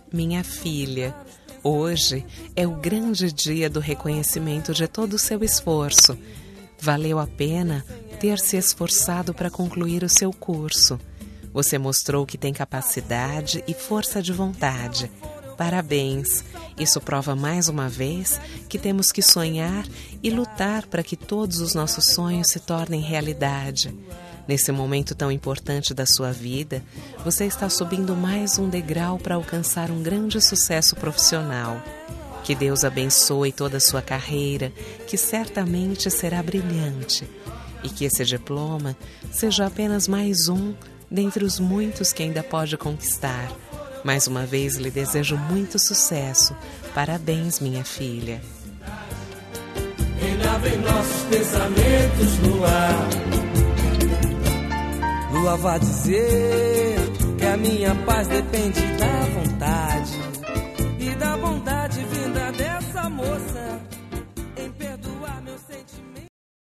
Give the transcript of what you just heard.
minha filha, hoje é o grande dia do reconhecimento de todo o seu esforço. Valeu a pena ter se esforçado para concluir o seu curso. Você mostrou que tem capacidade e força de vontade. Parabéns! Isso prova mais uma vez que temos que sonhar e lutar para que todos os nossos sonhos se tornem realidade. Nesse momento tão importante da sua vida, você está subindo mais um degrau para alcançar um grande sucesso profissional. Que Deus abençoe toda a sua carreira, que certamente será brilhante. E que esse diploma seja apenas mais um dentre os muitos que ainda pode conquistar. Mais uma vez lhe desejo muito sucesso. Parabéns, minha filha. Reinava em nossos pensamentos no ar. Lua vai dizer que a minha paz depende da vontade e da bondade vinda dessa moça.